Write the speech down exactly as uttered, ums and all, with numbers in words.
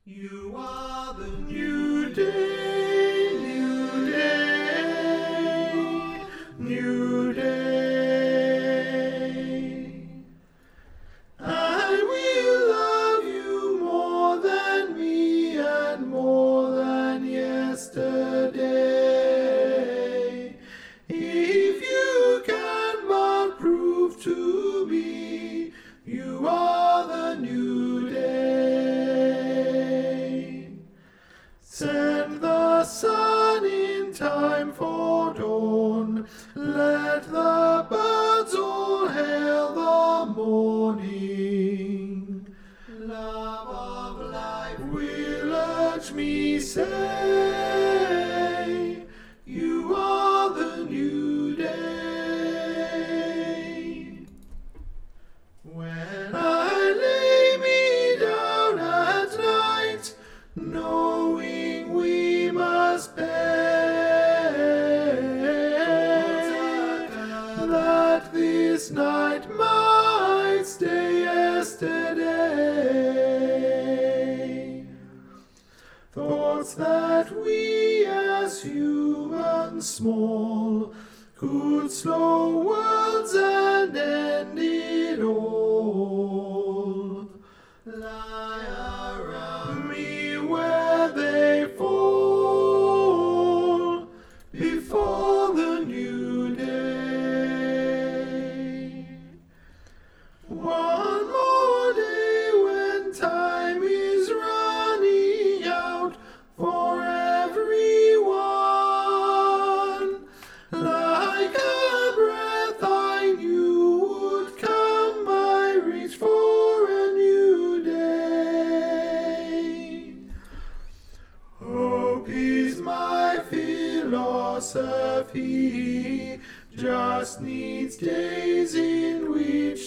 You are the new day, new day, new day. I will love you more than me and more than yesterday. If you can but prove to me you are the new day. Send the sun in time for dawn. Let the birds all hail the morning. Love of life will urge me say, you are the new day. When I lay me down at night, knowing we must bear, that this night might stay yesterday. Thoughts that we as humans small could slow worlds and end it all, lie around me where they fall before the new day. One more day when time is running out for everyone, like a breath I knew would come, I reach for a new day. Hope is my philosophy, just needs days in which